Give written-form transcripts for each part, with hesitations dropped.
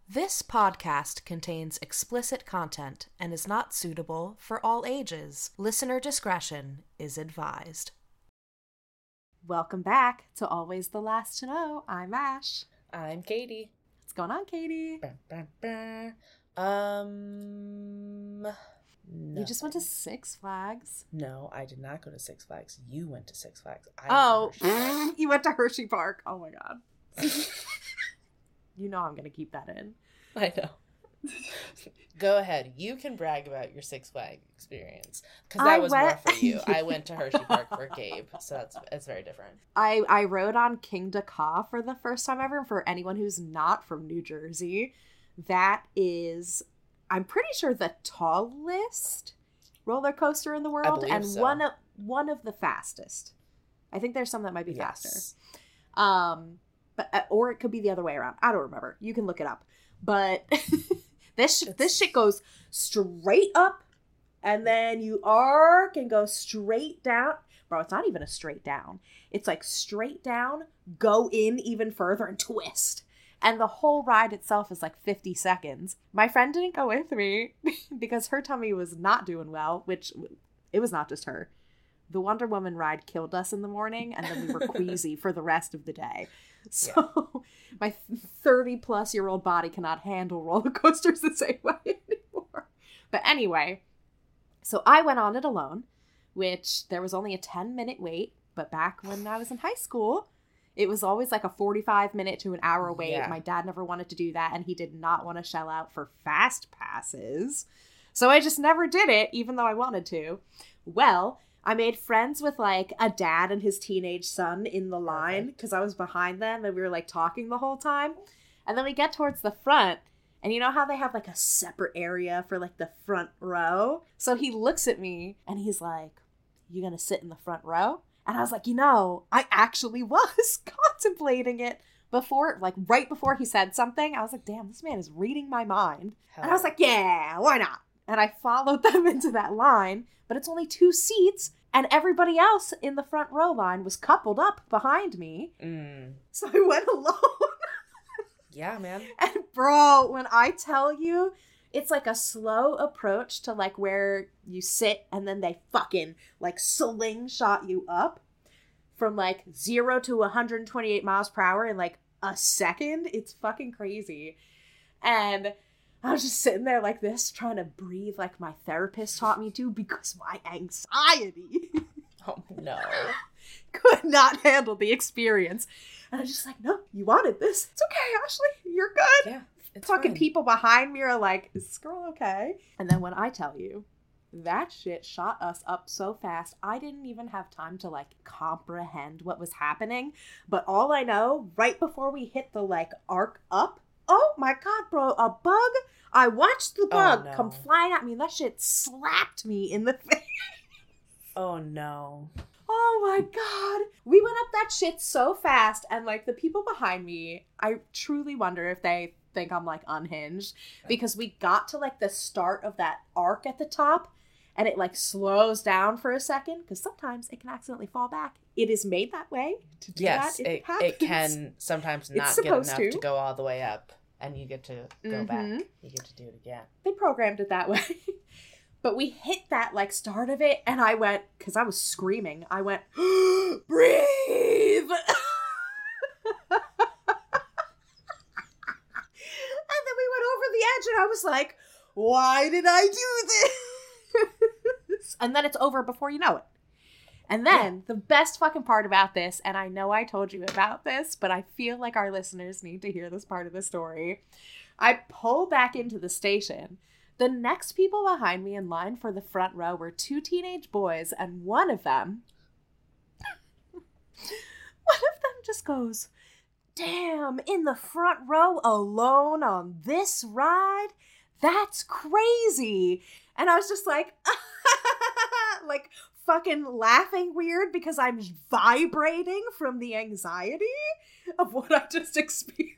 This podcast contains explicit content and is not suitable for all ages. Listener discretion is advised. Welcome back to Always the Last to Know. I'm Ash. I'm Katie. What's going on, Katie? No. You just went to Six Flags? No, I did not go to Six Flags. You went to Six Flags. You went to Hershey Park. Oh my god. You know I'm going to keep that in. I know. Go ahead. You can brag about your Six Flags experience. Because that was more for you. I went to Hershey Park for Gabe. So it's very different. I rode on King Dakar for the first time ever. For anyone who's not from New Jersey, that is, I'm pretty sure, the tallest roller coaster in the world. And so. one of the fastest. I think there's some that might be faster. But or it could be the other way around. I don't remember. You can look it up. But this shit goes straight up, and then you arc and go straight down. Bro, it's not even a straight down. It's like straight down, go in even further, and twist. And the whole ride itself is like 50 seconds. My friend didn't go with me because her tummy was not doing well, which it was not just her. The Wonder Woman ride killed us in the morning, and then we were queasy for the rest of the day. So my 30-plus-year-old body cannot handle roller coasters the same way anymore. But anyway, so I went on it alone, which there was only a 10-minute wait. But back when I was in high school, it was always like a 45-minute to an hour wait. Yeah. My dad never wanted to do that, and he did not want to shell out for fast passes. So I just never did it, even though I wanted to. Well, I made friends with, like, a dad and his teenage son in the line because I was behind them and we were, like, talking the whole time. And then we get towards the front, and you know how they have, like, a separate area for, like, the front row? So he looks at me and he's like, "You gonna sit in the front row?" And I was like, I actually was contemplating it before, like, right before he said something. I was like, damn, this man is reading my mind. And I was like, yeah, why not? And I followed them into that line, but it's only 2 seats, and everybody else in the front row line was coupled up behind me. So I went alone. Yeah, man. And bro, when I tell you, it's like a slow approach to like where you sit, and then they fucking like slingshot you up from like 0 to 128 miles per hour in like a second. It's fucking crazy. And I was just sitting there like this, trying to breathe like my therapist taught me to, because my anxiety could not handle the experience. And I was just like, no, you wanted this. It's okay, Ashley. You're good. Yeah, it's fucking fine. People people behind me are like, is this girl okay? And then when I tell you, that shit shot us up so fast, I didn't even have time to like comprehend what was happening. But all I know, right before we hit the like arc up, oh my god, bro, a bug. I watched the bug come flying at me, and that shit slapped me in the face. Oh no. Oh my god. We went up that shit so fast, and like the people behind me, I truly wonder if they think I'm like unhinged, because we got to like the start of that arc at the top, and it like slows down for a second, because sometimes it can accidentally fall back. It is made that way to do that. It can sometimes not get enough to go all the way up, and you get to go back. You get to do it again. They programmed it that way. But we hit that like start of it, and I went, because I was screaming, I went, breathe! And then we went over the edge, and I was like, why did I do this? And then it's over before you know it. And then the best fucking part about this, and I know I told you about this, but I feel like our listeners need to hear this part of the story. I pull back into the station. The next people behind me in line for the front row were 2 teenage boys, and one of them just goes, damn, in the front row alone on this ride? That's crazy. And I was just like, like fucking laughing weird, because I'm vibrating from the anxiety of what I just experienced.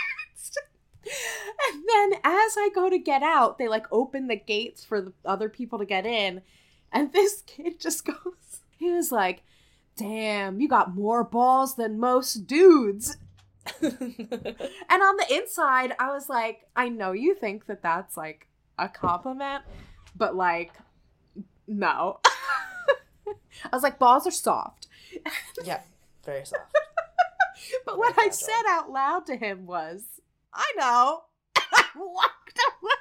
And then as I go to get out, they like open the gates for the other people to get in. And this kid just goes, he was like, damn, you got more balls than most dudes. And on the inside, I was like, I know you think that that's like a compliment, but like, no. I was like, balls are soft. Yeah, very soft. But what I said out loud to him was, I know. I walked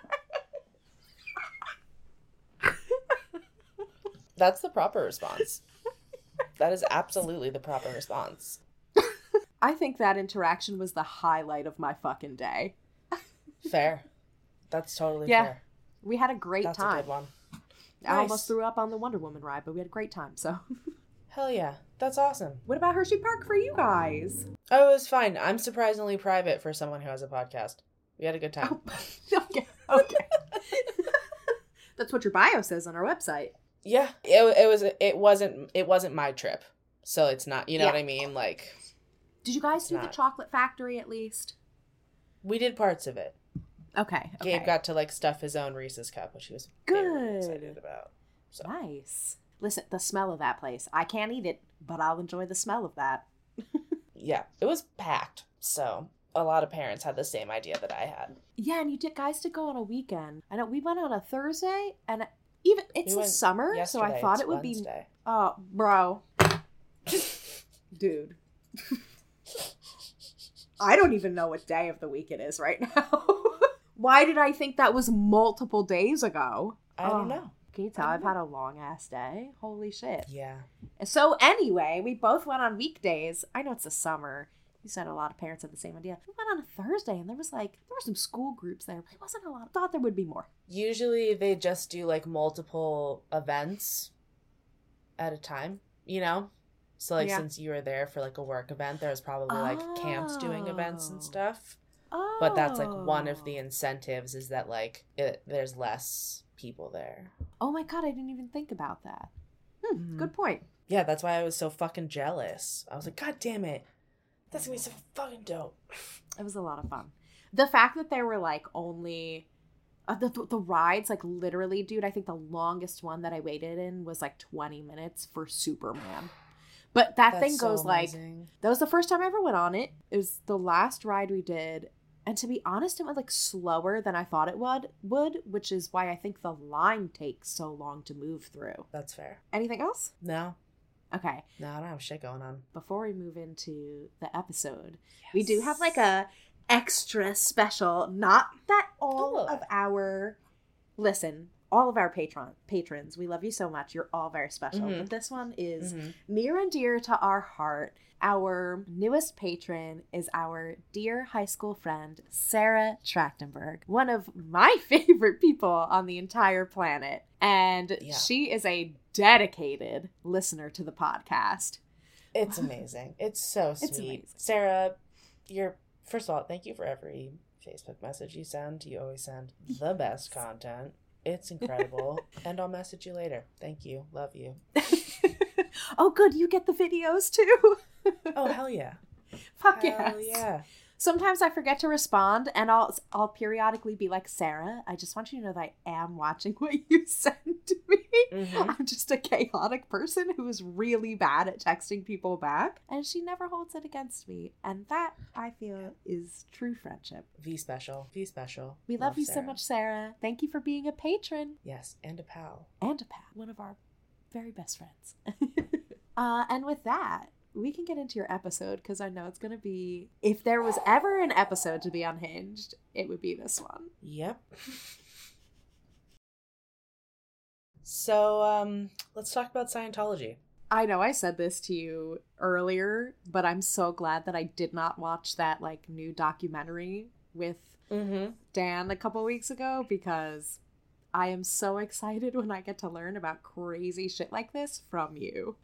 away. That's the proper response. That is absolutely the proper response. I think that interaction was the highlight of my fucking day. Fair. That's totally fair. We had a great time. That's a good one. I almost threw up on the Wonder Woman ride, but we had a great time, so. Hell yeah. That's awesome. What about Hershey Park for you guys? Oh, it was fine. I'm surprisingly private for someone who has a podcast. We had a good time. Oh, okay. That's what your bio says on our website. Yeah. It wasn't my trip. So it's not, you know what I mean? Like, did you guys do the chocolate factory at least? We did parts of it. Okay. Gabe got to like stuff his own Reese's cup, which he was very excited about. So. Nice. Listen, the smell of that place. I can't eat it, but I'll enjoy the smell of that. Yeah, it was packed. So a lot of parents had the same idea that I had. Yeah, and guys did go on a weekend. I know we went on a Thursday, and even it's the summer, so I thought it would Wednesday. Be. Oh, bro, dude. I don't even know what day of the week it is right now. Why did I think that was multiple days ago? I don't know. Can you tell I've had a long ass day? Holy shit. Yeah. So anyway, we both went on weekdays. I know it's the summer. You said a lot of parents had the same idea. We went on a Thursday and there were some school groups there, but it wasn't a lot. I thought there would be more. Usually they just do like multiple events at a time, you know? So like since you were there for like a work event, there's probably like camps doing events and stuff. Oh. But that's like one of the incentives is that like there's less people there. Oh my god, I didn't even think about that. Good point. Yeah, that's why I was so fucking jealous. I was like, God damn it. That's gonna be so fucking dope. It was a lot of fun. The fact that there were like only the rides, like literally, dude, I think the longest one that I waited in was like 20 minutes for Superman. But that thing goes so like, that was the first time I ever went on it. It was the last ride we did. And to be honest, it went like slower than I thought it would, which is why I think the line takes so long to move through. That's fair. Anything else? No. Okay. No, I don't have shit going on. Before we move into the episode, we do have like a extra special, not that all of our patrons, we love you so much. You're all very special. But this one is near and dear to our heart. Our newest patron is our dear high school friend, Sarah Trachtenberg, one of my favorite people on the entire planet. And she is a dedicated listener to the podcast. It's amazing. It's so sweet. It's amazing. Sarah, first of all, thank you for every Facebook message you send. You always send the best content. It's incredible. And I'll message you later. Thank you. Love you. Oh, good. You get the videos too. Oh, hell yeah. Fuck hell yeah. Sometimes I forget to respond, and I'll periodically be like, Sarah, I just want you to know that I am watching what you send to me. I'm just a chaotic person who is really bad at texting people back, and she never holds it against me. And that, I feel, is true friendship. V special. V special. We love you Sarah. So much, Sarah. Thank you for being a patron. Yes, and a pal. And a pal. One of our very best friends. And with that, we can get into your episode, because I know it's going to be, if there was ever an episode to be unhinged, it would be this one. Yep. So, let's talk about Scientology. I know I said this to you earlier, but I'm so glad that I did not watch that, like, new documentary with Dan a couple weeks ago, because I am so excited when I get to learn about crazy shit like this from you.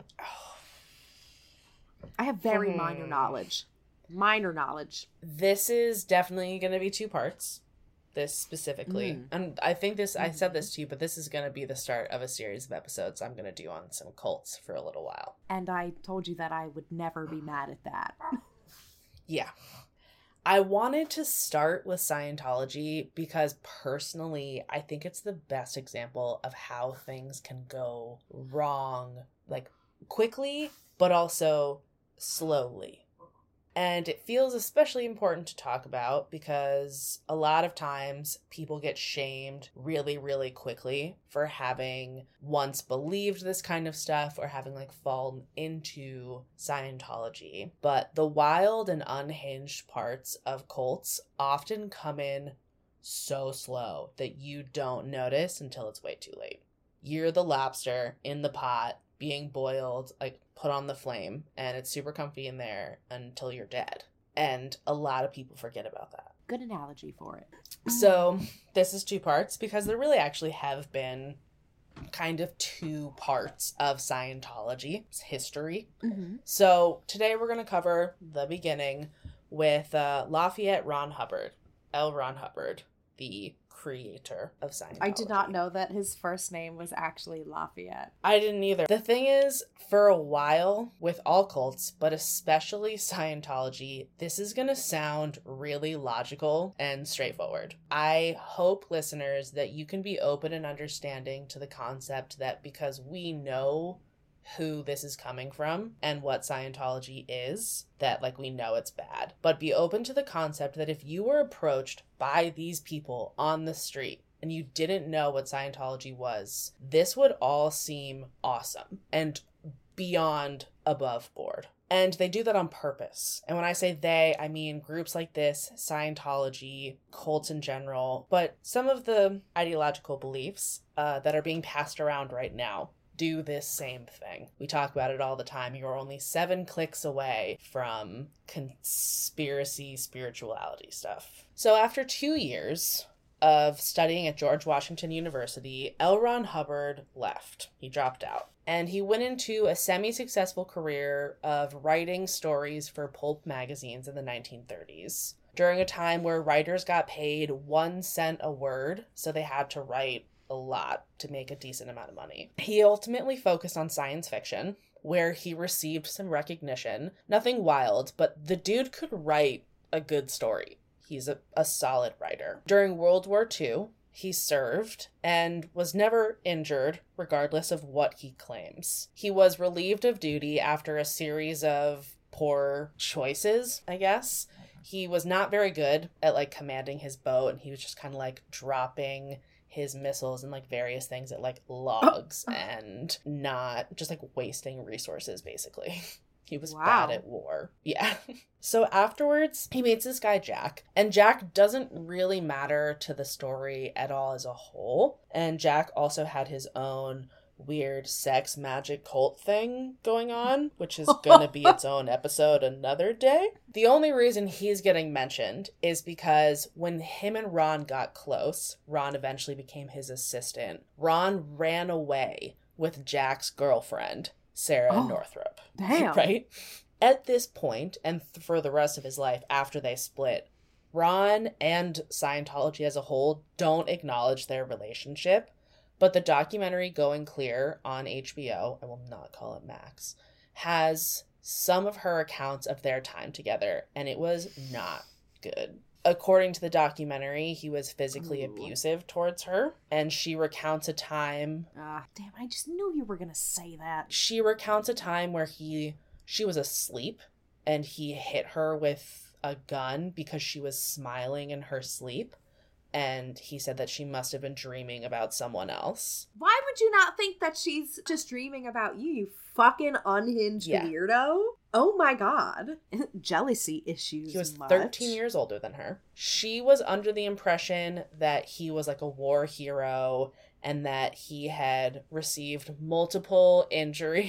I have very minor knowledge. This is definitely going to be 2 parts. This specifically. And I think I said this to you, but this is going to be the start of a series of episodes I'm going to do on some cults for a little while. And I told you that I would never be mad at that. Yeah. I wanted to start with Scientology because personally, I think it's the best example of how things can go wrong, like quickly, but also slowly. And it feels especially important to talk about because a lot of times people get shamed really, really quickly for having once believed this kind of stuff or having like fallen into Scientology. But the wild and unhinged parts of cults often come in so slow that you don't notice until it's way too late. You're the lobster in the pot being boiled, like put on the flame, and it's super comfy in there until you're dead. And a lot of people forget about that. Good analogy for it. So this is 2 parts because there really actually have been kind of 2 parts of Scientology's history. Mm-hmm. So today we're going to cover the beginning with Lafayette Ron Hubbard, L. Ron Hubbard, the creator of Scientology. I did not know that his first name was actually Lafayette. I didn't either. The thing is, for a while, with all cults, but especially Scientology, this is going to sound really logical and straightforward. I hope, listeners, that you can be open and understanding to the concept that because we know who this is coming from and what Scientology is, that like we know it's bad. But be open to the concept that if you were approached by these people on the street and you didn't know what Scientology was, this would all seem awesome and beyond above board. And they do that on purpose. And when I say they, I mean groups like this, Scientology, cults in general, but some of the ideological beliefs that are being passed around right now do this same thing. We talk about it all the time. You're only 7 clicks away from conspiracy spirituality stuff. So after 2 years of studying at George Washington University, L. Ron Hubbard left. He dropped out. And he went into a semi-successful career of writing stories for pulp magazines in the 1930s, during a time where writers got paid 1 cent a word, so they had to write a lot to make a decent amount of money. He ultimately focused on science fiction, where he received some recognition. Nothing wild, but the dude could write a good story. He's a solid writer. During World War II, he served and was never injured, regardless of what he claims. He was relieved of duty after a series of poor choices, I guess. He was not very good at like commanding his boat, and he was just kind of like dropping his missiles and like various things at like logs and not just like wasting resources, basically. He was bad at war. Yeah. So afterwards, he meets this guy, Jack. And Jack doesn't really matter to the story at all as a whole. And Jack also had his own weird sex magic cult thing going on, which is gonna be its own episode another day. The only reason he's getting mentioned is because when him and Ron got close, Ron eventually became his assistant. Ron ran away with Jack's girlfriend, Sarah Northrop. Damn. Right? At this point, and for the rest of his life after they split, Ron and Scientology as a whole don't acknowledge their relationship. But the documentary Going Clear on HBO, I will not call it Max, has some of her accounts of their time together, and it was not good. According to the documentary, he was physically abusive towards her, and she recounts a time... damn, I just knew you were gonna say that. She recounts a time where she was asleep, and he hit her with a gun because she was smiling in her sleep. And he said that she must have been dreaming about someone else. Why would you not think that she's just dreaming about you, you fucking unhinged weirdo? Oh my god. Jealousy issues. He was 13 years older than her. She was under the impression that he was like a war hero and that he had received multiple injuries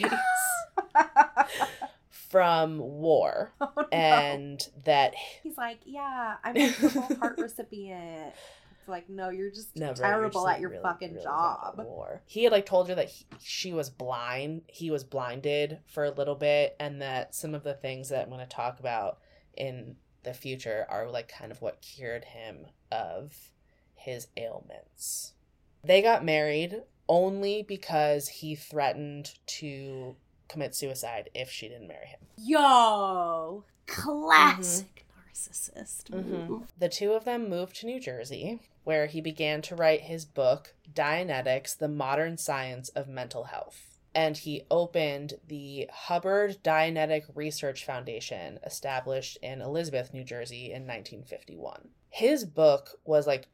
from war. Oh, no. And that he's like, yeah, I'm a Purple Heart recipient. It's like, no, you're just terrible at your fucking job. War. He had like told her that she was blind. He was blinded for a little bit, and that some of the things that I'm going to talk about in the future are like kind of what cured him of his ailments. They got married only because he threatened to commit suicide if she didn't marry him. Yo, classic narcissist move. The two of them moved to New Jersey, where he began to write his book, Dianetics, The Modern Science of Mental Health. and he opened the Hubbard Dianetic Research Foundation, established in Elizabeth, New Jersey in 1951. His book was like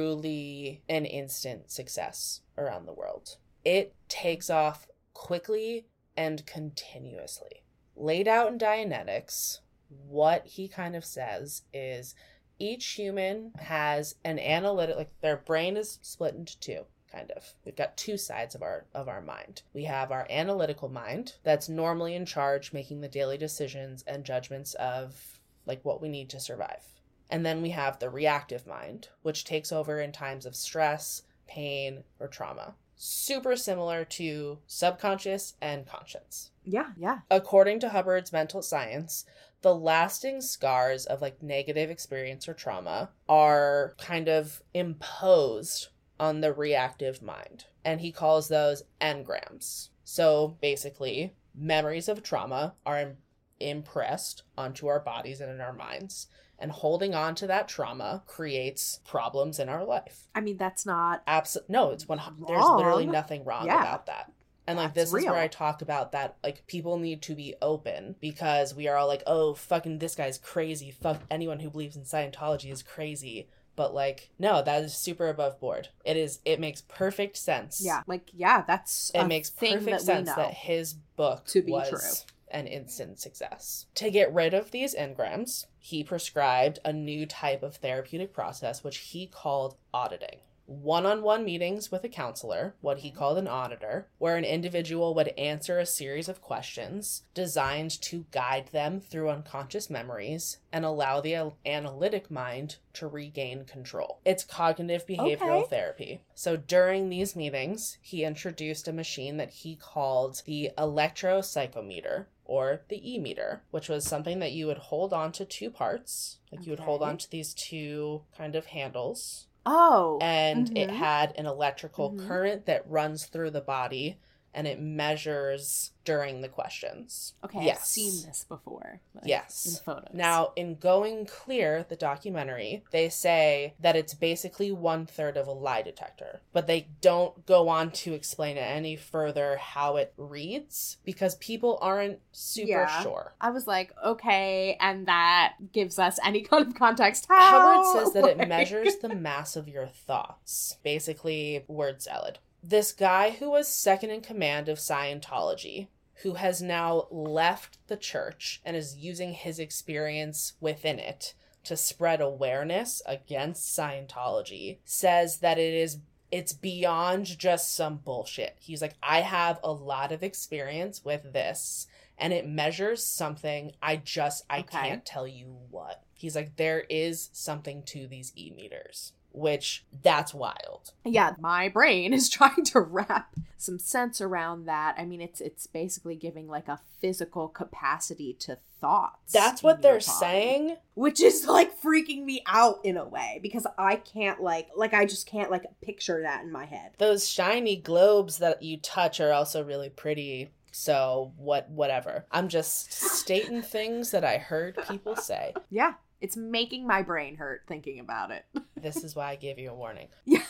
truly an instant success around the world. It takes off quickly and continuously. Laid out in Dianetics, what he kind of says is each human has an analytic, like their brain is split into two. Kind of. We've got two sides of our mind. We have our analytical mind that's normally in charge, making the daily decisions and judgments of like what we need to survive. And then we have the reactive mind, which takes over in times of stress, pain, or trauma. Super similar to subconscious and conscious. Yeah. According to Hubbard's mental science, the lasting scars of like negative experience or trauma are kind of imposed on the reactive mind, and he calls those engrams. So basically, memories of trauma are impressed onto our bodies and in our minds, and holding on to that trauma creates problems in our life. I mean, that's not no, it's there's literally nothing wrong about that. And like, that's this is real. where I talk about that, like, people need to be open, because we are all like, oh, fucking this guy's crazy, fuck anyone who believes in Scientology is crazy. But like, no, that is super above board. It makes perfect sense. Yeah, like, yeah, that's it makes perfect sense that his book to be was true. An instant success. To get rid of these engrams, he prescribed a new type of therapeutic process, which he called auditing. One-on-one meetings with a counselor, what he called an auditor, where an individual would answer a series of questions designed to guide them through unconscious memories and allow the analytic mind to regain control. It's cognitive behavioral therapy. So during these meetings, he introduced a machine that he called the electropsychometer, or the E-meter, which was something that you would hold on to two parts. Like, you would hold on to these two kind of handles. Oh. And it had an electrical current that runs through the body, and it measures during the questions. Okay, yes. I've seen this before. Like, yes. in photos. Now, in Going Clear, the documentary, they say that it's basically 1/3 of a lie detector, but they don't go on to explain it any further how it reads, because people aren't super sure. I was like, okay, and that gives us any kind of context. Hubbard says that it measures the mass of your thoughts. Basically, word salad. This guy who was second in command of Scientology, who has now left the church and is using his experience within it to spread awareness against Scientology, says that it's beyond just some bullshit. He's like, I have a lot of experience with this, and it measures something. I can't tell you what. He's like, there is something to these E-meters. Which, that's wild. Yeah, my brain is trying to wrap some sense around that. I mean, it's basically giving like a physical capacity to thoughts. That's what they're saying. Which is like freaking me out in a way, because I can't I just can't like picture that in my head. Those shiny globes that you touch are also really pretty. So whatever. I'm just stating things that I heard people say. Yeah. It's making my brain hurt thinking about it. This is why I gave you a warning. Yeah.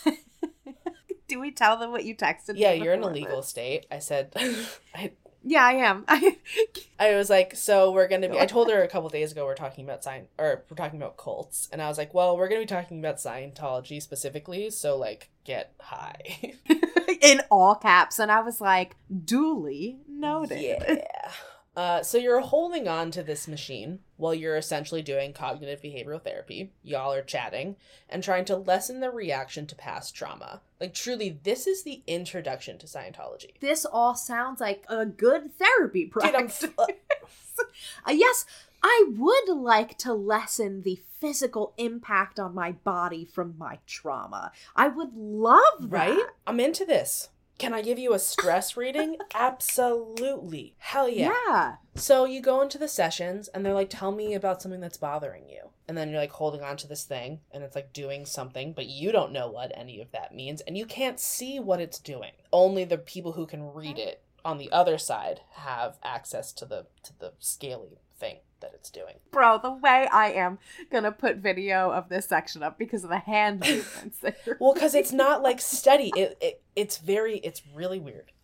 Do we tell them what you texted? Yeah, you're in a legal state. I said... Yeah, I am. I was like, so we're going to be... I told her a couple days ago we're talking about cults. And I was like, well, we're going to be talking about Scientology specifically. So, like, get high. In all caps. And I was like, duly noted. Yeah. So you're holding on to this machine while you're essentially doing cognitive behavioral therapy. Y'all are chatting and trying to lessen the reaction to past trauma. Like, truly, this is the introduction to Scientology. This all sounds like a good therapy practice. Dude, yes, I would like to lessen the physical impact on my body from my trauma. I would love that. Right? I'm into this. Can I give you a stress reading? Absolutely. Hell yeah. Yeah. So you go into the sessions and they're like, tell me about something that's bothering you. And then you're like holding on to this thing and it's like doing something, but you don't know what any of that means and you can't see what it's doing. Only the people who can read it on the other side have access to the scaly thing that it's doing. Bro, the way I am gonna put video of this section up because of the hand movements. Well, because it's not like steady. It's really weird.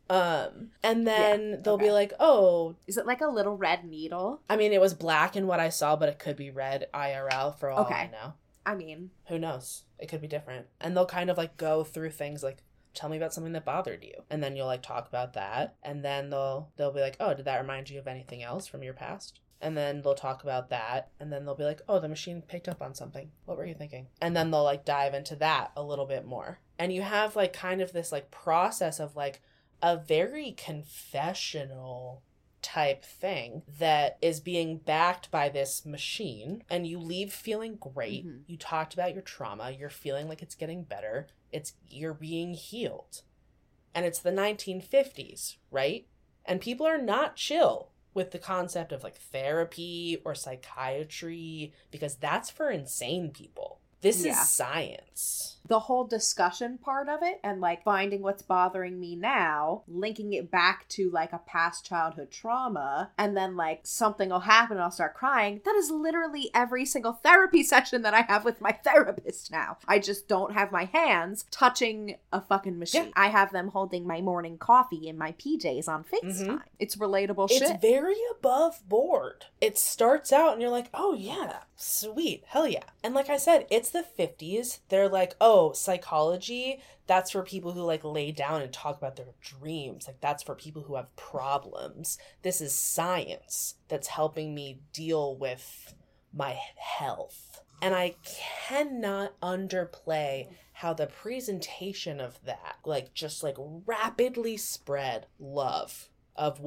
And then they'll be like, oh. Is it like a little red needle? I mean, it was black in what I saw, but it could be red IRL for all I know. I mean, who knows? It could be different. And they'll kind of like go through things like, tell me about something that bothered you. And then you'll like talk about that. And then they'll be like, oh, did that remind you of anything else from your past? And then they'll talk about that. And then they'll be like, oh, the machine picked up on something. What were you thinking? And then they'll like dive into that a little bit more. And you have like kind of this like process of like a very confessional type thing that is being backed by this machine, and you leave feeling great. Mm-hmm. You talked about your trauma. You're feeling like it's getting better. You're being healed. And it's the 1950s, right? And people are not chill with the concept of like therapy or psychiatry, because that's for insane people. This is science. The whole discussion part of it and like finding what's bothering me now, linking it back to like a past childhood trauma, and then like something will happen and I'll start crying. That is literally every single therapy session that I have with my therapist now. I just don't have my hands touching a fucking machine. Yeah. I have them holding my morning coffee in my PJs on FaceTime. Mm-hmm. It's relatable shit. It's very above board. It starts out and you're like, oh yeah, sweet, hell yeah. And like I said, it's the 50s. They're like, oh, psychology, that's for people who like lay down and talk about their dreams. Like that's for people who have problems. This is science that's helping me deal with my health. And I cannot underplay how the presentation of that like just like rapidly spread love of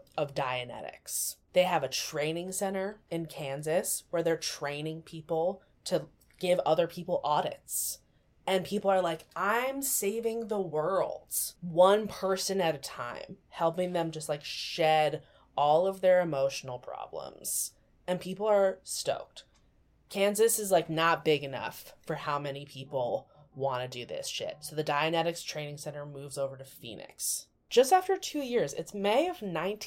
Dianetics. They have a training center in Kansas where they're training people to give other people audits. And people are like, I'm saving the world, one person at a time, helping them just like shed all of their emotional problems. And people are stoked. Kansas is like not big enough for how many people want to do this shit. So the Dianetics Training Center moves over to Phoenix. Just after 2 years, it's May of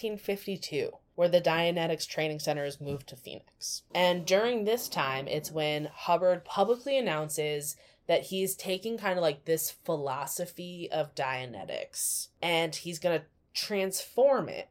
1952, where the Dianetics Training Center is moved to Phoenix. And during this time, it's when Hubbard publicly announces that he's taking kind of like this philosophy of Dianetics, and he's going to transform it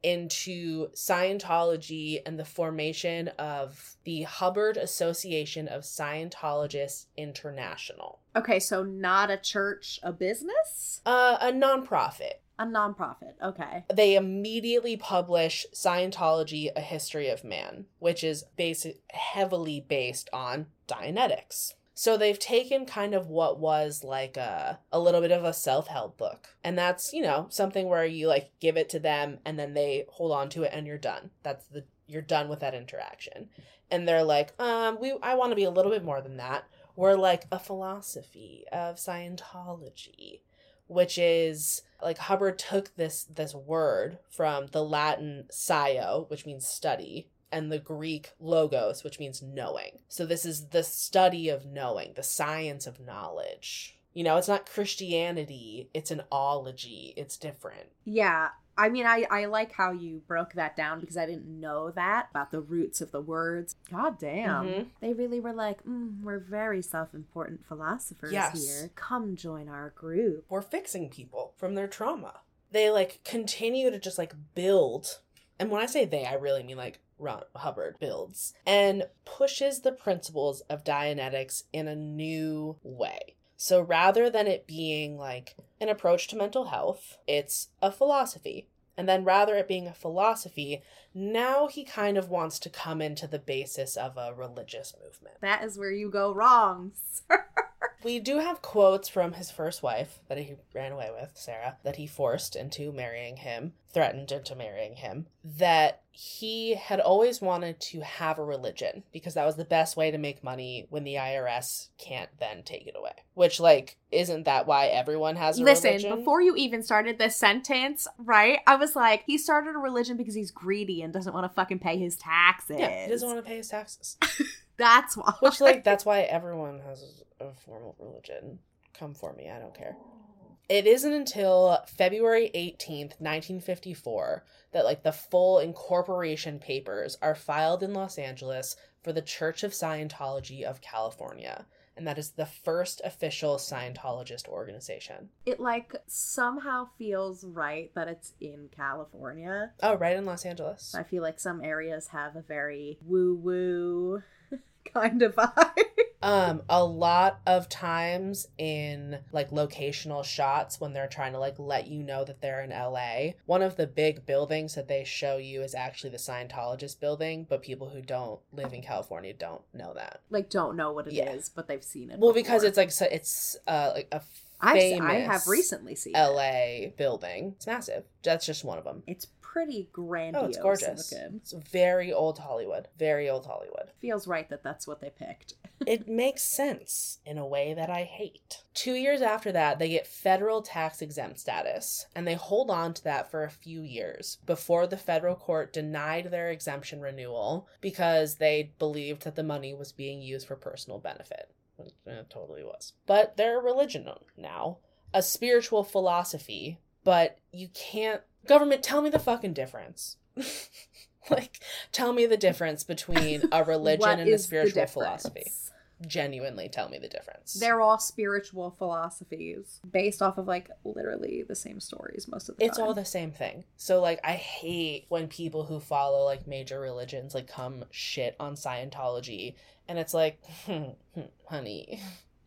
into Scientology and the formation of the Hubbard Association of Scientologists International. Okay, so not a church, a business? A nonprofit. A nonprofit, okay. They immediately publish Scientology, A History of Man, which is heavily based on Dianetics. So they've taken kind of what was like a little bit of a self-help book. And that's, you know, something where you like give it to them and then they hold on to it and you're done. You're done with that interaction. And they're like, I want to be a little bit more than that. We're like a philosophy of Scientology, which is like Hubbard took this word from the Latin scio, which means study, and the Greek logos, which means knowing. So this is the study of knowing, the science of knowledge. You know, it's not Christianity, it's an ology. It's different. Yeah. I mean, I like how you broke that down because I didn't know that about the roots of the words. God damn. Mm-hmm. They really were like, we're very self-important philosophers here. Come join our group. We're fixing people from their trauma. They like continue to just like build. And when I say they, I really mean like Ron Hubbard builds and pushes the principles of Dianetics in a new way. So rather than it being like an approach to mental health, it's a philosophy. And then rather it being a philosophy, now he kind of wants to come into the basis of a religious movement. That is where you go wrong, sir. We do have quotes from his first wife that he ran away with, Sarah, that he forced into marrying him, threatened into marrying him, that he had always wanted to have a religion because that was the best way to make money when the IRS can't then take it away. Which, like, isn't that why everyone has a religion? Listen, before you even started this sentence, right, I was like, he started a religion because he's greedy and doesn't want to fucking pay his taxes. Yeah, he doesn't want to pay his taxes. That's why. Which, like, that's why everyone has a formal religion. Come for me, I don't care. It isn't until February 18th, 1954, that, like, the full incorporation papers are filed in Los Angeles for the Church of Scientology of California. and that is the first official Scientologist organization. It, like, somehow feels right that it's in California. Oh, right in Los Angeles. I feel like some areas have a very woo-woo kind of vibe. A lot of times in like locational shots when they're trying to like let you know that they're in LA, one of the big buildings that they show you is actually the Scientologist building, but people who don't live in California don't know that. Like, don't know what it is, but they've seen it Well, before. because it's like like a famous I have recently seen LA building. It's massive. That's just one of them. It's pretty grandiose. Oh, it's gorgeous. It's very old Hollywood. Very old Hollywood. Feels right that that's what they picked. It makes sense in a way that I hate. 2 years after that, they get federal tax exempt status, and they hold on to that for a few years before the federal court denied their exemption renewal because they believed that the money was being used for personal benefit. It totally was. But they're a religion now, a spiritual philosophy, but you can't... Government, tell me the fucking difference. Like, tell me the difference between a religion and a spiritual philosophy. Genuinely tell me the difference. They're all spiritual philosophies based off of, like, literally the same stories most of the time. It's all the same thing. So, like, I hate when people who follow, like, major religions, like, come shit on Scientology. And it's like, honey,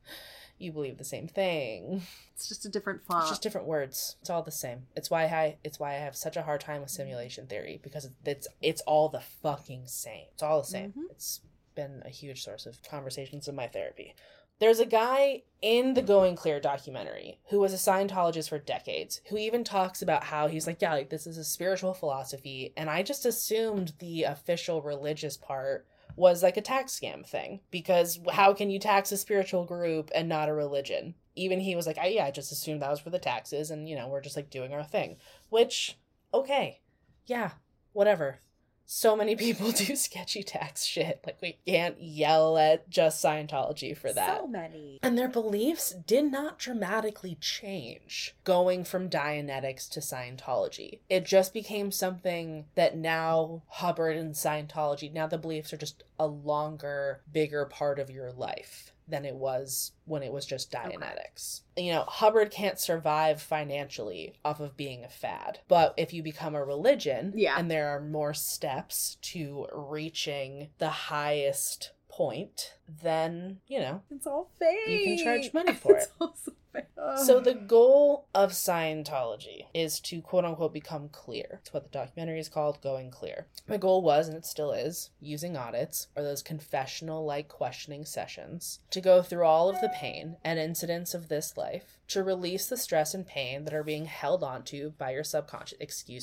you believe the same thing. It's just a different font. It's just different words. It's all the same. It's why I have such a hard time with simulation theory, because it's all the fucking same. It's all the same. Mm-hmm. It's been a huge source of conversations in my therapy. There's a guy in the Going Clear documentary who was a Scientologist for decades, who even talks about how he's like, yeah, like, this is a spiritual philosophy, and I just assumed the official religious part was like a tax scam thing, because how can you tax a spiritual group and not a religion? Even he was like, I just assumed that was for the taxes, and, you know, we're just like doing our thing. Which, okay, yeah, whatever. So many people do sketchy tax shit. Like, we can't yell at just Scientology for that. So many. And their beliefs did not dramatically change going from Dianetics to Scientology. It just became something that now Hubbard and Scientology, now the beliefs are just a longer, bigger part of your life than it was when it was just Dianetics. Okay. You know, Hubbard can't survive financially off of being a fad. But if you become a religion, and there are more steps to reaching the highest point, then, you know, it's all fake. You can charge money for it. Also fake. So the goal of Scientology is to quote unquote become clear. It's what the documentary is called, Going Clear. My goal was, and it still is, using audits or those confessional like questioning sessions to go through all of the pain and incidents of this life, to release the stress and pain that are being held onto by your subconscious,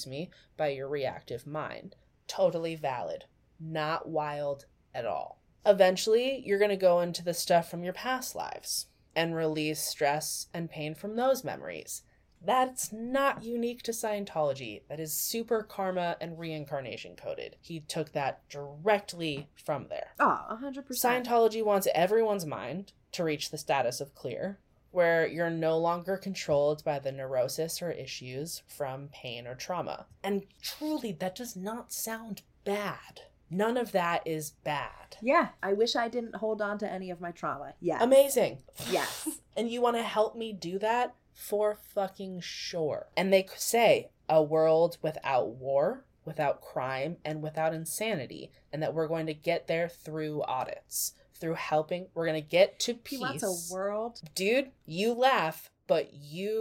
by your reactive mind. Totally valid. Not wild at all. Eventually, you're going to go into the stuff from your past lives and release stress and pain from those memories. That's not unique to Scientology. That is super karma and reincarnation coded. He took that directly from there. Oh, 100%. Scientology wants everyone's mind to reach the status of clear, where you're no longer controlled by the neurosis or issues from pain or trauma. And truly, that does not sound bad. None of that is bad. Yeah. I wish I didn't hold on to any of my trauma. Yeah. Amazing. Yes. And you want to help me do that? For fucking sure. And they say a world without war, without crime, and without insanity. And that we're going to get there through audits. Through helping. We're going to get to peace. He wants a world. Dude, you laugh. But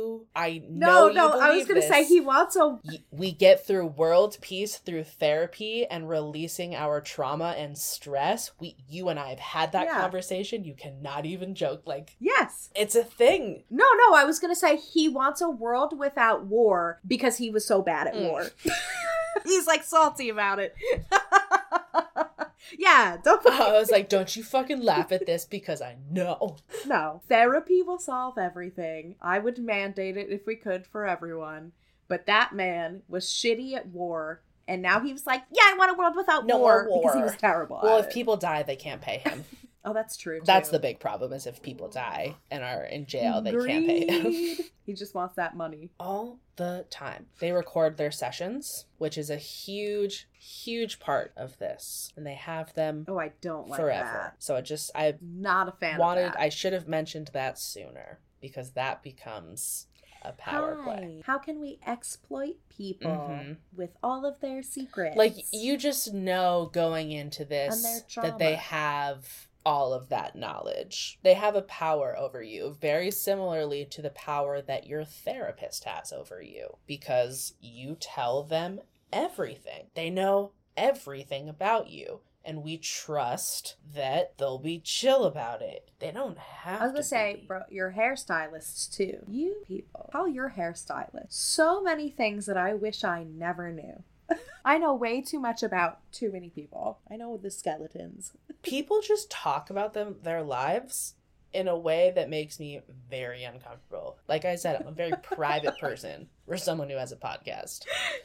I know No, I was going to say he wants a... We get through world peace through therapy and releasing our trauma and stress. You and I have had that conversation. You cannot even joke. Like, yes. It's a thing. No, I was going to say he wants a world without war because he was so bad at war. He's like salty about it. Yeah, don't. I was like, don't you fucking laugh at this because I know. No, therapy will solve everything. I would mandate it if we could for everyone. But that man was shitty at war. And now he was like, yeah, I want a world without war. Because he was terrible Well, if people die, they can't pay him. Oh, that's true, too. That's the big problem, is if people die and are in jail, they can't pay him. He just wants that money. All the time. They record their sessions, which is a huge, huge part of this. And they have them I don't like forever. that. So Not a fan of that. I should have mentioned that sooner, because that becomes a power play. How can we exploit people with all of their secrets? Like, you just know going into this that they have all of that knowledge. They have a power over you, very similarly to the power that your therapist has over you, because you tell them everything. They know everything about you. And we trust that they'll be chill about it. They don't have to. I was going to say, bro, your hairstylists too. You people, call your hairstylist. So many things that I wish I never knew. I know way too much about too many people. I know the skeletons. People just talk about their lives in a way that makes me very uncomfortable. Like I said, I'm a very private person for someone who has a podcast.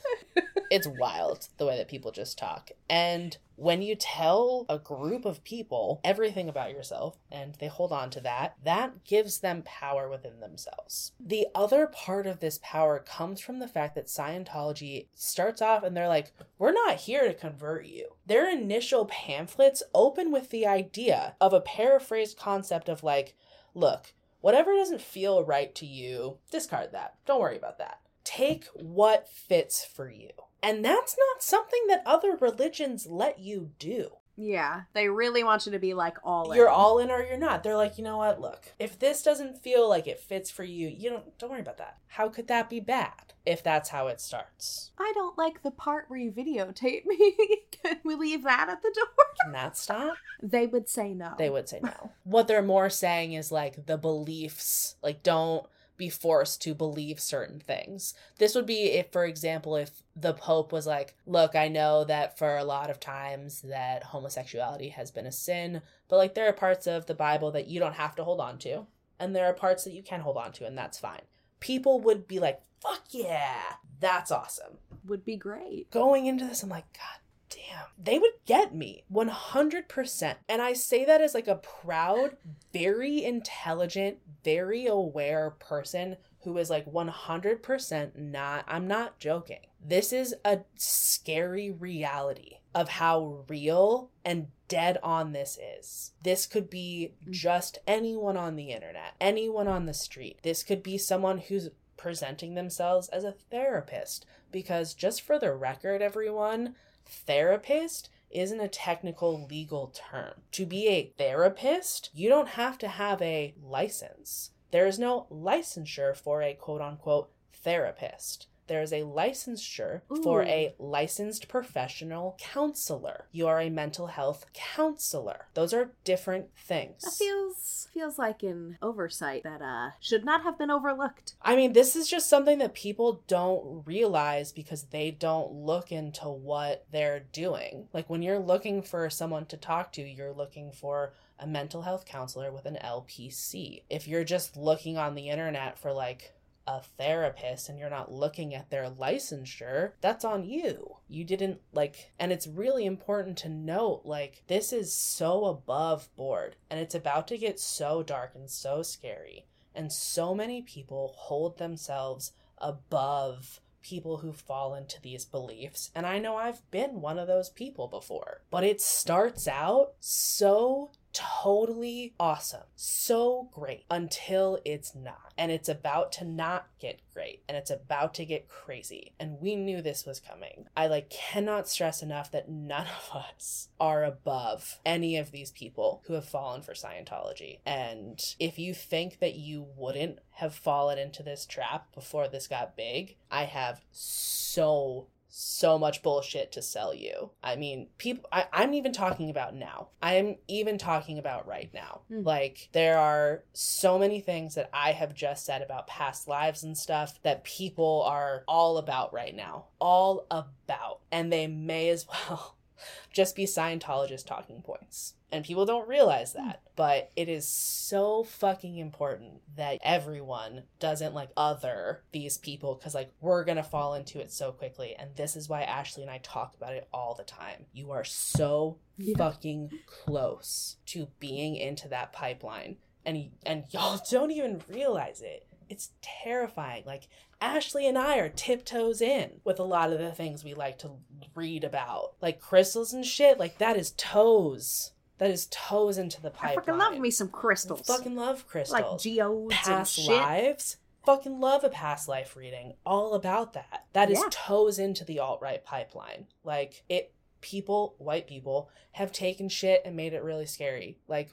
It's wild the way that people just talk. And when you tell a group of people everything about yourself and they hold on to that, that gives them power within themselves. The other part of this power comes from the fact that Scientology starts off and they're like, we're not here to convert you. Their initial pamphlets open with the idea of a paraphrased concept of like, look, whatever doesn't feel right to you, discard that. Don't worry about that. Take what fits for you. And that's not something that other religions let you do. Yeah, they really want you to be like all in. You're all in or you're not. They're like, you know what? Look, if this doesn't feel like it fits for you, don't worry about that. How could that be bad if that's how it starts? I don't like the part where you videotape me. Can we leave that at the door? Can that stop? They would say no. They would say no. What they're more saying is like the beliefs, like don't be forced to believe certain things. This would be if, for example, if the Pope was like, look, I know that for a lot of times that homosexuality has been a sin, but like there are parts of the Bible that you don't have to hold on to, and there are parts that you can hold on to, and that's fine. People would be like, fuck yeah, that's awesome. Would be great. Going into this, I'm like, God damn, they would get me 100%. And I say that as like a proud, very intelligent, very aware person who is like 100% not, I'm not joking. This is a scary reality of how real and dead on this is. This could be just anyone on the internet, anyone on the street. This could be someone who's presenting themselves as a therapist, because just for the record, everyone, therapist isn't a technical legal term. To be a therapist, you don't have to have a license. There is no licensure for a quote-unquote therapist. There is a licensure for a licensed professional counselor. You are a mental health counselor. Those are different things. That feels like an oversight that should not have been overlooked. I mean, this is just something that people don't realize because they don't look into what they're doing. Like when you're looking for someone to talk to, you're looking for a mental health counselor with an LPC. If you're just looking on the internet for like a therapist and you're not looking at their licensure, that's on you. You didn't and it's really important to note, like, this is so above board and it's about to get so dark and so scary. And so many people hold themselves above people who fall into these beliefs. And I know I've been one of those people before, but it starts out so totally awesome, so great, until it's not. And it's about to not get great, and it's about to get crazy. And we knew this was coming. I cannot stress enough that none of us are above any of these people who have fallen for Scientology. And if you think that you wouldn't have fallen into this trap before this got big, I have so much bullshit to sell you. I mean, people, I'm even talking about now. I am even talking about right now. Like, there are so many things that I have just said about past lives and stuff that people are all about right now. All about. And they may as well just be Scientologist talking points. And people don't realize that. But it is so fucking important that everyone doesn't like other these people, because like we're gonna fall into it so quickly. And this is why Ashley and I talk about it all the time. You are so fucking close to being into that pipeline, and y'all don't even realize it. It's terrifying. Like, Ashley and I are tiptoes in with a lot of the things we like to read about. Like crystals and shit, like that is toes. That is toes into the pipeline. I fucking love me some crystals. I fucking love crystals. Like geodes past and shit. lives. Fucking love a past life reading. All about that. That is toes into the alt-right pipeline. Like, people, white people, have taken shit and made it really scary. Like...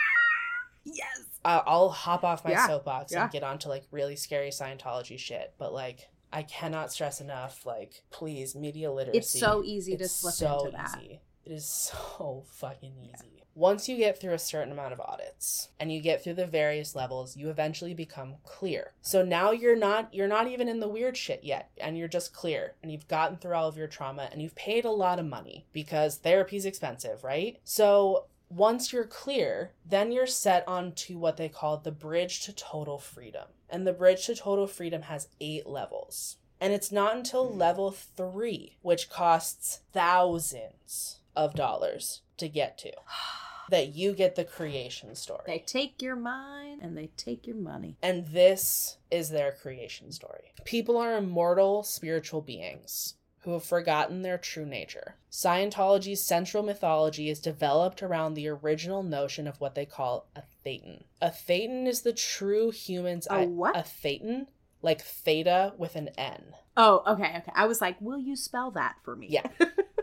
Yes. I'll hop off my soapbox and get onto like really scary Scientology shit, but like I cannot stress enough, like, please, media literacy. It's so easy to slip into that. Easy. It is so fucking easy. Once you get through a certain amount of audits and you get through the various levels, you eventually become clear. So now you're not even in the weird shit yet, and you're just clear, and you've gotten through all of your trauma, and you've paid a lot of money because therapy's expensive, right? So once you're clear, then you're set onto what they call the Bridge to Total Freedom. And the Bridge to Total Freedom has 8 levels. And it's not until level 3, which costs thousands of dollars to get to, that you get the creation story. They take your mind and they take your money. And this is their creation story. People are immortal spiritual beings who have forgotten their true nature. Scientology's central mythology is developed around the original notion of what they call a thetan. A thetan is the true human's... what? A thetan? Like theta with an N. Oh, okay. I was like, will you spell that for me? Yeah.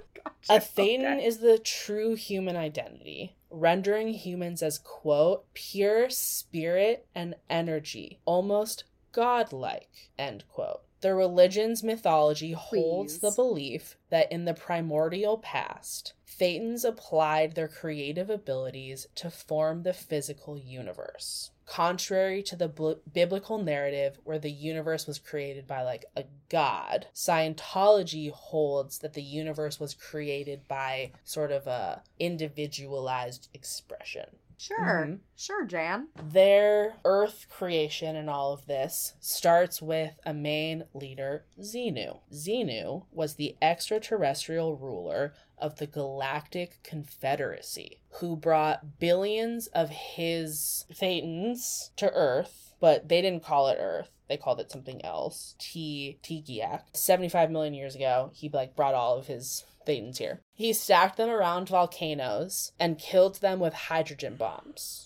A thetan is the true human identity, rendering humans as, quote, pure spirit and energy, almost godlike, end quote. The religion's mythology holds the belief that in the primordial past, Thetans applied their creative abilities to form the physical universe. Contrary to the biblical narrative where the universe was created by like a god, Scientology holds that the universe was created by sort of a individualized expression. Sure. Sure, Jan. Their Earth creation and all of this starts with a main leader, Xenu. Xenu was the extraterrestrial ruler of the Galactic Confederacy, who brought billions of his Thetans to Earth, but they didn't call it Earth. They called it something else. Tegiak. 75 million years ago, he brought all of his Thetans here. He stacked them around volcanoes and killed them with hydrogen bombs.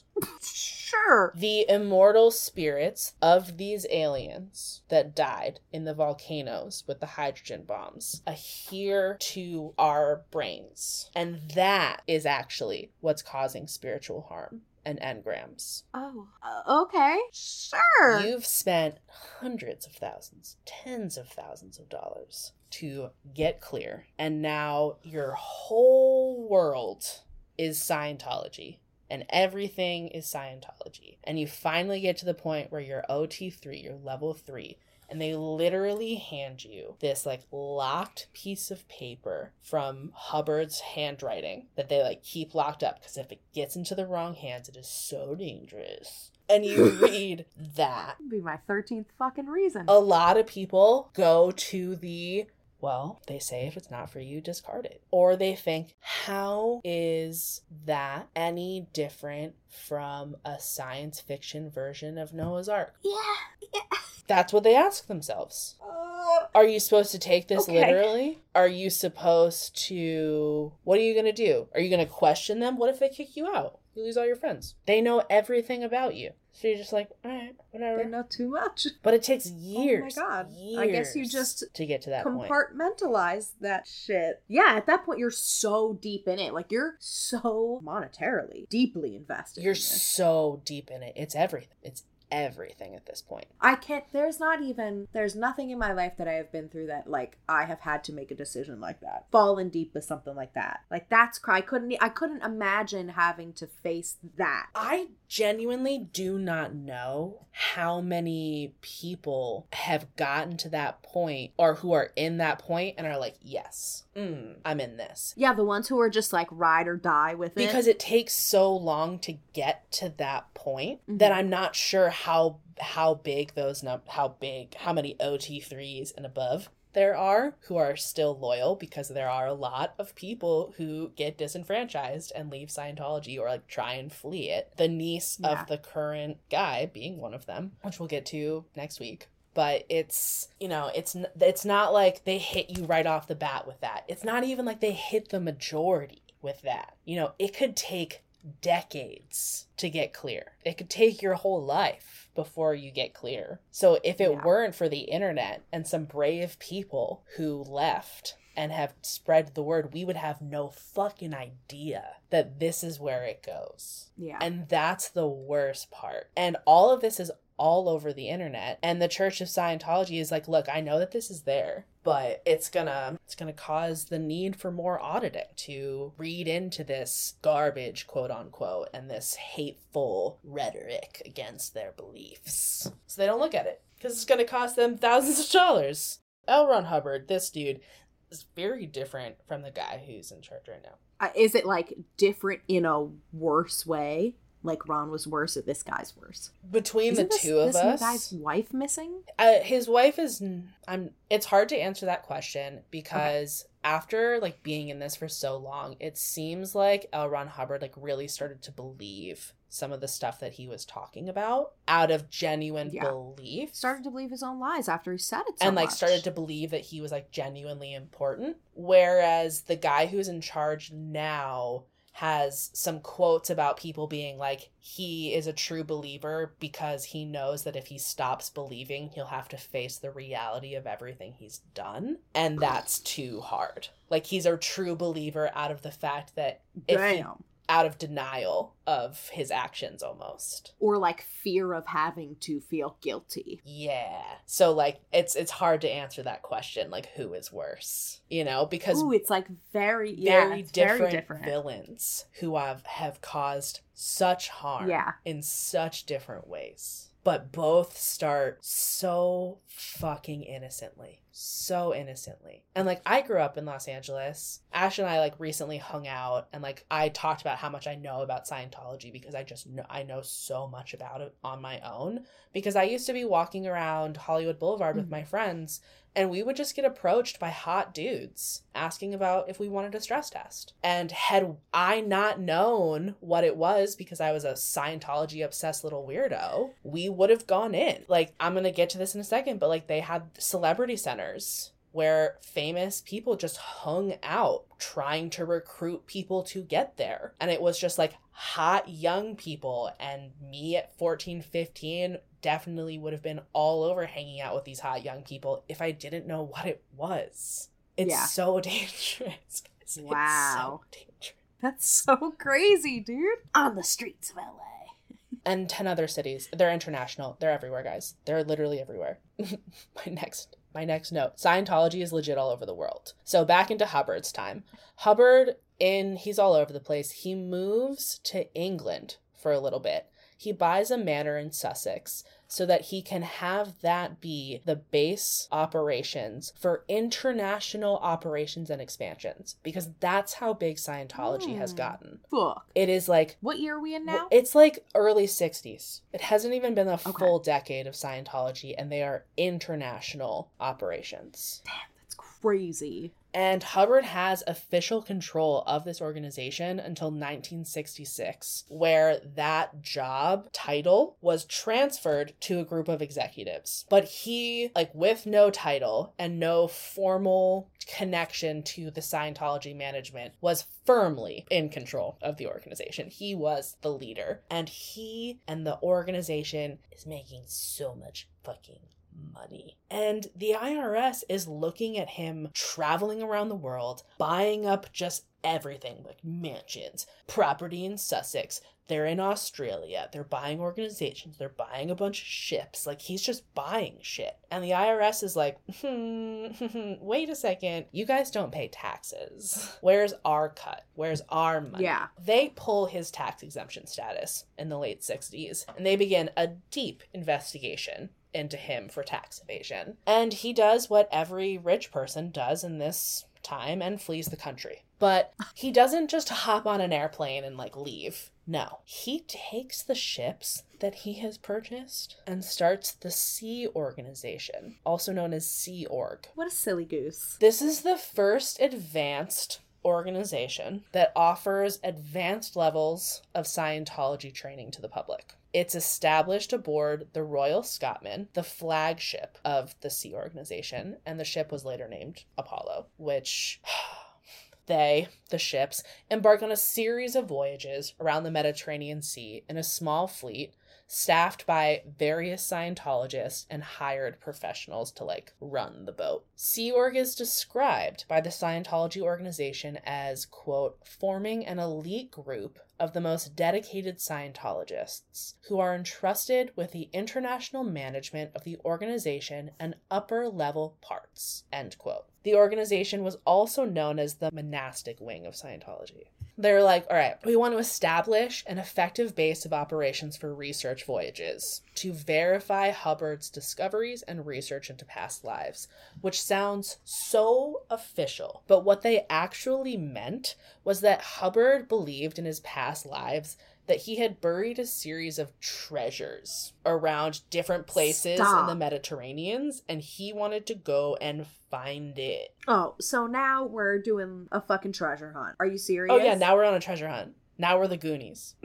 Sure. The immortal spirits of these aliens that died in the volcanoes with the hydrogen bombs adhere to our brains. And that is actually what's causing spiritual harm and engrams. Oh, okay. Sure. You've spent hundreds of thousands, tens of thousands of dollars to get clear. And now your whole world is Scientology. And everything is Scientology. And you finally get to the point where you're OT3, you're level 3, and they literally hand you this locked piece of paper from Hubbard's handwriting that they keep locked up, because if it gets into the wrong hands, it is so dangerous. And you read that. That'd be my 13th fucking reason. A lot of people go to the... Well, they say if it's not for you, discard it. Or they think, how is that any different from a science fiction version of Noah's Ark? Yeah. That's what they ask themselves. Are you supposed to take this literally? Are you supposed to... What are you going to do? Are you going to question them? What if they kick you out? You lose all your friends. They know everything about you. So you're just like, all right, whatever. They know too much. But it takes years. Oh my God. Years I guess you just to get to that point. Compartmentalize that shit. Yeah, at that point, you're so deep in it. You're so monetarily deeply invested. You're so deep in it. It's everything. It's everything at this point. There's nothing in my life that I have been through that I have had to make a decision like that, fallen deep with something like that. I couldn't imagine having to face that. I genuinely do not know how many people have gotten to that point or who are in that point and are like, yes, I'm in this. Yeah, the ones who are just like ride or die with it. Because it takes so long to get to that point that I'm not sure how big how many OT3s and above there are who are still loyal, because there are a lot of people who get disenfranchised and leave Scientology or like try and flee it. The niece of the current guy being one of them, which we'll get to next week. But it's, you know, it's not like they hit you right off the bat with that. It's not even like they hit the majority with that. You know, it could take decades to get clear. It could take your whole life before you get clear. So if it weren't for the internet and some brave people who left and have spread the word, we would have no fucking idea that this is where it goes. Yeah. And that's the worst part. And all of this is all over the internet, and the Church of Scientology is like, look, I know that this is there, but it's gonna cause the need for more auditing to read into this garbage, quote unquote, and this hateful rhetoric against their beliefs. So they don't look at it, because it's gonna cost them thousands of dollars. L. Ron Hubbard, this dude, is very different from the guy who's in charge right now. Is it like different in a worse way? Like Ron was worse or this guy's worse? Between the two of us. Isn't this guy's wife missing? His wife is... It's hard to answer that question because after like being in this for so long, it seems like L. Ron Hubbard like really started to believe some of the stuff that he was talking about out of genuine belief. Started to believe his own lies after he said it so and like much. Started to believe that he was like genuinely important. Whereas the guy who's in charge now has some quotes about people being like, he is a true believer because he knows that if he stops believing, he'll have to face the reality of everything he's done. And that's too hard. Like, he's a true believer out of the fact that out of denial of his actions almost. Or like fear of having to feel guilty. Yeah. So like it's hard to answer that question, like who is worse, you know, because it's like very different villains who have caused such harm in such different ways. But both start so fucking innocently. So innocently. And like, I grew up in Los Angeles. Ash and I like recently hung out, and like I talked about how much I know about Scientology because I know so much about it on my own, because I used to be walking around Hollywood Boulevard with my friends, and we would just get approached by hot dudes asking about if we wanted a stress test. And had I not known what it was, because I was a Scientology obsessed little weirdo, we would have gone in. Like, I'm going to get to this in a second, but like they had celebrity centers where famous people just hung out trying to recruit people to get there. And it was just like hot young people, and me at 14, 15 definitely would have been all over hanging out with these hot young people if I didn't know what it was. It's so dangerous. Wow. It's so dangerous. That's so crazy, dude. On the streets of LA. And 10 other cities. They're international. They're everywhere, guys. They're literally everywhere. My next note. Scientology is legit all over the world. So back into Hubbard's time. He's all over the place. He moves to England for a little bit. He buys a manor in Sussex so that he can have that be the base operations for international operations and expansions, because that's how big Scientology has gotten. Fuck. It is like... What year are we in now? It's like early 60s. It hasn't even been a full decade of Scientology, and they are international operations. Damn, that's crazy. And Hubbard has official control of this organization until 1966, where that job title was transferred to a group of executives. But he, like, with no title and no formal connection to the Scientology management, was firmly in control of the organization. He was the leader. And he and the organization is making so much fucking money. And the IRS is looking at him traveling around the world, buying up just everything, like mansions, property in Sussex. They're in Australia. They're buying organizations. They're buying a bunch of ships. Like, he's just buying shit. And the IRS is like, wait a second. You guys don't pay taxes. Where's our cut? Where's our money? Yeah. They pull his tax exemption status in the late 60s, and they begin a deep investigation into him for tax evasion. And he does what every rich person does in this time and flees the country. But he doesn't just hop on an airplane and like leave. No, he takes the ships that he has purchased and starts the Sea Organization, also known as Sea Org. What a silly goose. This is the first advanced organization that offers advanced levels of Scientology training to the public. It's established aboard the Royal Scotsman, the flagship of the Sea Organization, and the ship was later named Apollo, which... They, the ships, embark on a series of voyages around the Mediterranean Sea in a small fleet staffed by various Scientologists and hired professionals to, like, run the boat. Sea Org is described by the Scientology organization as, quote, forming an elite group of the most dedicated Scientologists who are entrusted with the international management of the organization and upper-level parts, end quote. The organization was also known as the monastic wing of Scientology. They're like, all right, we want to establish an effective base of operations for research voyages to verify Hubbard's discoveries and research into past lives, which sounds so official. But what they actually meant was that Hubbard believed in his past lives that he had buried a series of treasures around different places in the Mediterranean, and he wanted to go and find it. Oh, so now we're doing a fucking treasure hunt. Are you serious? Oh yeah, now we're on a treasure hunt. Now we're the Goonies.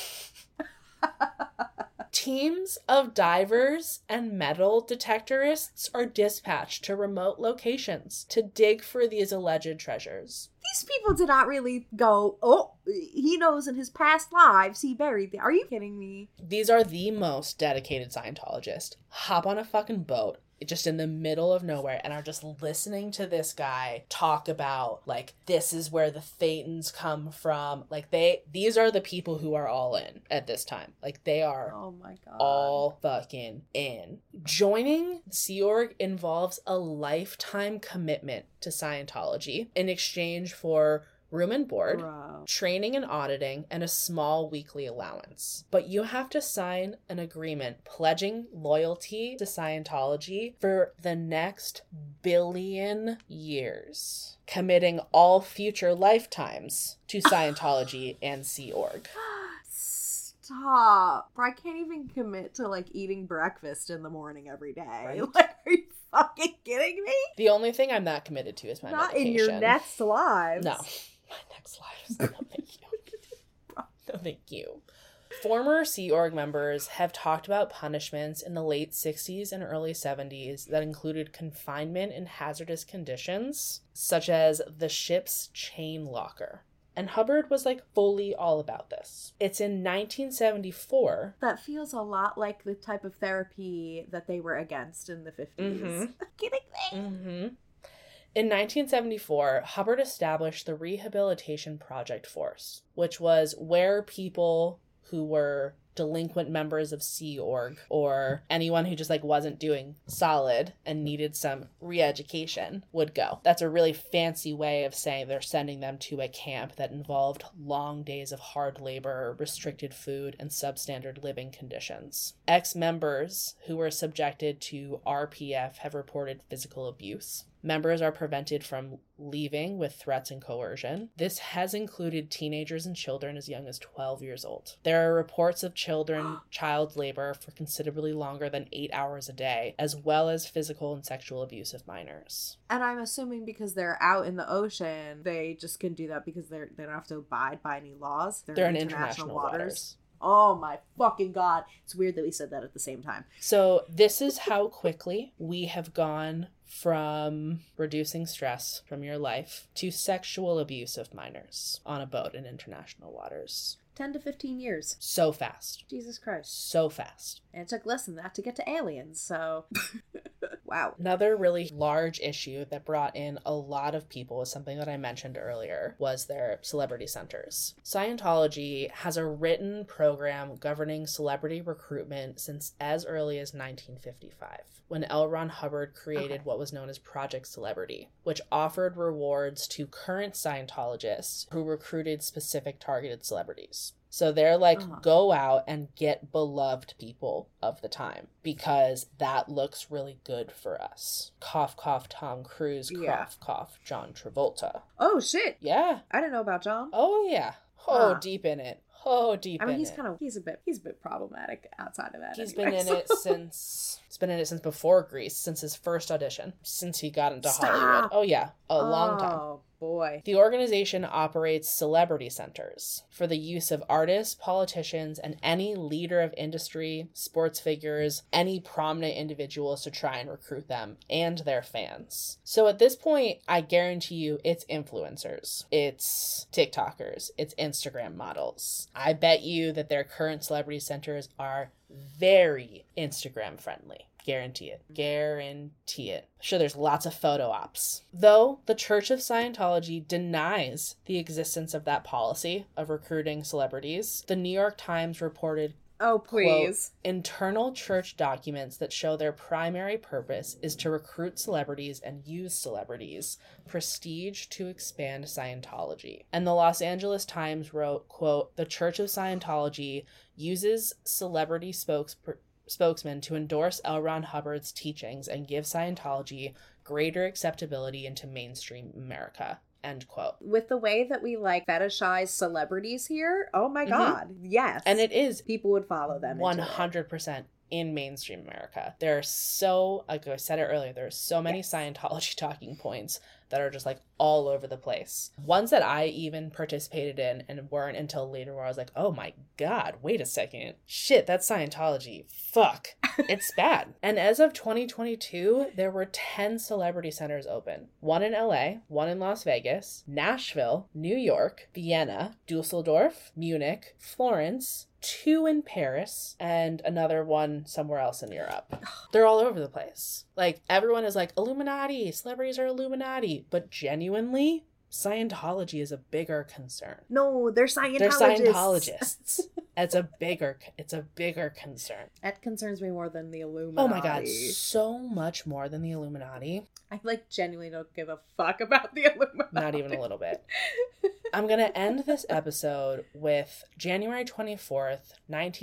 Teams of divers and metal detectorists are dispatched to remote locations to dig for these alleged treasures. These people did not really go, oh, he knows in his past lives he buried them. Are you kidding me? These are the most dedicated Scientologists. Hop on a fucking boat just in the middle of nowhere and are just listening to this guy talk about, like, this is where the Thetans come from. Like, these are the people who are all in at this time. Like, they are oh my God. all fucking in. Joining Sea Org involves a lifetime commitment to Scientology in exchange for room and board, training and auditing, and a small weekly allowance. But you have to sign an agreement pledging loyalty to Scientology for the next 1 billion years, committing all future lifetimes to Scientology and Sea Org. Stop. I can't even commit to, like, eating breakfast in the morning every day. Right? Like, are you fucking kidding me? The only thing I'm not committed to is my Not medication. in your next lives. No. My next lives. No, thank you. No, thank you. Former Sea Org members have talked about punishments in the late 60s and early 70s that included confinement in hazardous conditions, such as the ship's chain locker. And Hubbard was, like, fully all about this. It's in 1974. That feels a lot like the type of therapy that they were against in the 50s. Mm-hmm. Kidding me? Mm-hmm. In 1974, Hubbard established the Rehabilitation Project Force, which was where people who were delinquent members of Sea Org or anyone who just, like, wasn't doing solid and needed some re-education would go. That's a really fancy way of saying they're sending them to a camp that involved long days of hard labor, restricted food, and substandard living conditions. Ex-members who were subjected to RPF have reported physical abuse. Members are prevented from leaving with threats and coercion. This has included teenagers and children as young as 12 years old. There are reports of child labor for considerably longer than 8 hours a day, as well as physical and sexual abuse of minors. And I'm assuming because they're out in the ocean, they just can do that because they don't have to abide by any laws. They're in international waters. Oh my fucking God. It's weird that we said that at the same time. So this is how quickly we have gone from reducing stress from your life to sexual abuse of minors on a boat in international waters. 10 to 15 years. So fast. Jesus Christ. So fast. And it took less than that to get to aliens, so... Wow. Another really large issue that brought in a lot of people was something that I mentioned earlier, was their celebrity centers. Scientology has a written program governing celebrity recruitment since as early as 1955, when L. Ron Hubbard created what was known as Project Celebrity, which offered rewards to current Scientologists who recruited specific targeted celebrities. So they're like, go out and get beloved people of the time because that looks really good for us. Cough, cough, Tom Cruise. Cough, cough, John Travolta. Oh, shit. Yeah. I didn't know about John. Oh, yeah. Oh, deep in it. Oh, deep in it. I mean, he's a bit problematic outside of that. He's been in it since before Grease, since his first audition, since he got into Hollywood. Oh, yeah. A long time. Oh, boy. The organization operates celebrity centers for the use of artists, politicians, and any leader of industry, sports figures, any prominent individuals to try and recruit them and their fans. So at this point, I guarantee you it's influencers, it's TikTokers, it's Instagram models. I bet you that their current celebrity centers are very Instagram friendly. Guarantee it. Guarantee it. Sure, there's lots of photo ops. Though the Church of Scientology denies the existence of that policy of recruiting celebrities, the New York Times reported, oh, please, quote, internal church documents that show their primary purpose is to recruit celebrities and use celebrities' prestige to expand Scientology. And the Los Angeles Times wrote, quote, the Church of Scientology uses celebrity spokesmen to endorse L. Ron Hubbard's teachings and give Scientology greater acceptability into mainstream America. End quote. With the way that we fetishize celebrities here, oh my God, yes. And it is. People would follow them 100% in mainstream America. There are so, like I said it earlier, there are so many Scientology talking points that are just all over the place. Ones that I even participated in and weren't until later where I was like, oh my God, wait a second. Shit, that's Scientology. Fuck. It's bad. And as of 2022, there were 10 celebrity centers open. One in LA, one in Las Vegas, Nashville, New York, Vienna, Dusseldorf, Munich, Florence, 2 in Paris, and another one somewhere else in Europe. They're all over the place. Everyone is Illuminati, celebrities are Illuminati, but genuinely, Scientology is a bigger concern. No, they're Scientologists. They're Scientologists. It's a bigger concern. That concerns me more than the Illuminati. Oh my God, so much more than the Illuminati. I genuinely don't give a fuck about the Illuminati. Not even a little bit. I'm going to end this episode with January 24th,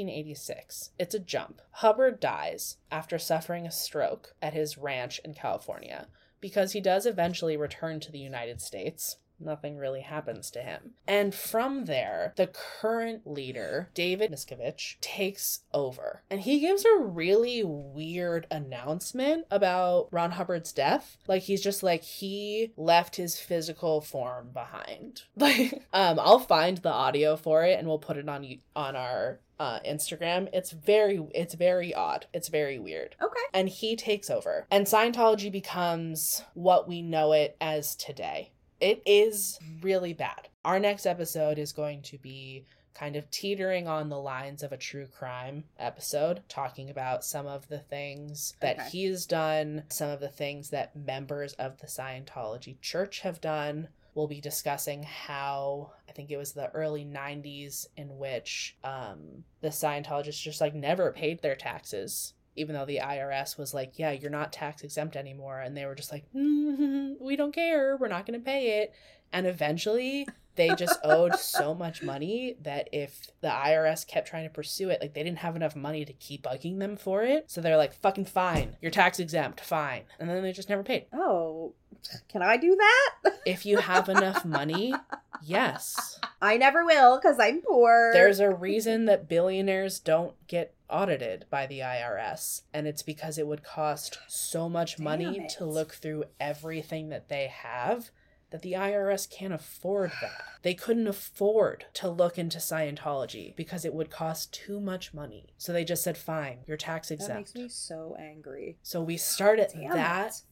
1986. It's a jump. Hubbard dies after suffering a stroke at his ranch in California because he does eventually return to the United States. Nothing really happens to him. And from there, the current leader, David Miscavige, takes over. And he gives a really weird announcement about Ron Hubbard's death. He's just he left his physical form behind. I'll find the audio for it and we'll put it on our Instagram. It's very odd. It's very weird. Okay. And he takes over. And Scientology becomes what we know it as today. It is really bad. Our next episode is going to be kind of teetering on the lines of a true crime episode, talking about some of the things that he's done, some of the things that members of the Scientology Church have done. We'll be discussing how, I think it was the early 90s, in which the Scientologists just never paid their taxes. Even though the IRS was yeah, you're not tax exempt anymore. And they were just we don't care. We're not going to pay it. And eventually they just owed so much money that if the IRS kept trying to pursue it, they didn't have enough money to keep bugging them for it. So they're fucking fine. You're tax exempt. Fine. And then they just never paid. Oh, can I do that? If you have enough money, yes. I never will because I'm poor. There's a reason that billionaires don't get audited by the IRS, and it's because it would cost so much money to look through everything that they have that the IRS can't afford that. They couldn't afford to look into Scientology because it would cost too much money. So they just said, fine, you're tax exempt. That makes me so angry. So we start at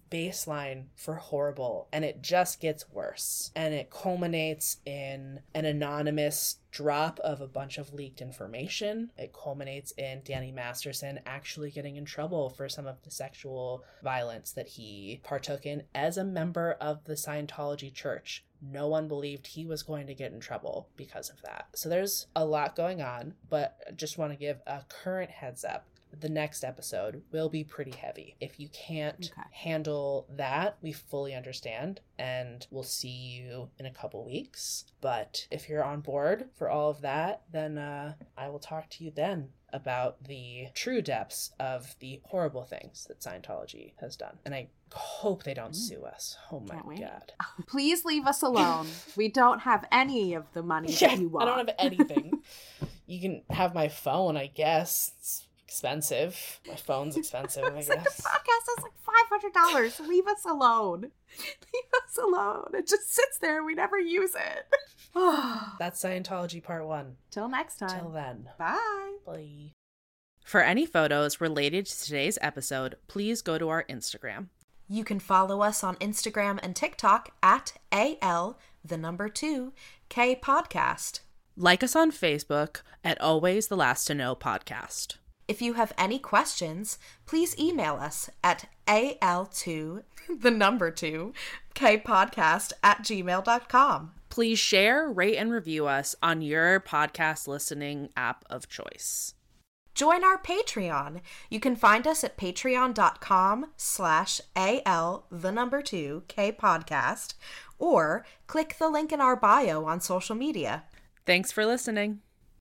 baseline for horrible, and it just gets worse. And it culminates in an anonymous drop of a bunch of leaked information. It culminates in Danny Masterson actually getting in trouble for some of the sexual violence that he partook in as a member of the Scientology church. No one believed he was going to get in trouble because of that. So there's a lot going on, but I just want to give a current heads up. The next episode will be pretty heavy. If you can't handle that, we fully understand, and we'll see you in a couple weeks. But if you're on board for all of that, then I will talk to you then about the true depths of the horrible things that Scientology has done. And I hope they don't sue us. Oh my God. Please leave us alone. We don't have any of the money that you want. I don't have anything. You can have my phone, I guess. It's expensive. My phone's expensive, I guess. The podcast is like $500. Leave us alone. Leave us alone. It just sits there. We never use it. That's Scientology Part 1. Till next time. Till then. Bye. Bye. For any photos related to today's episode, please go to our Instagram. You can follow us on Instagram and TikTok at AL2K podcast. Like us on Facebook at Always the Last to Know Podcast. If you have any questions, please email us at AL2K podcast@gmail.com. Please share, rate, and review us on your podcast listening app of choice. Join our Patreon. You can find us at patreon.com/AL2K podcast or click the link in our bio on social media. Thanks for listening.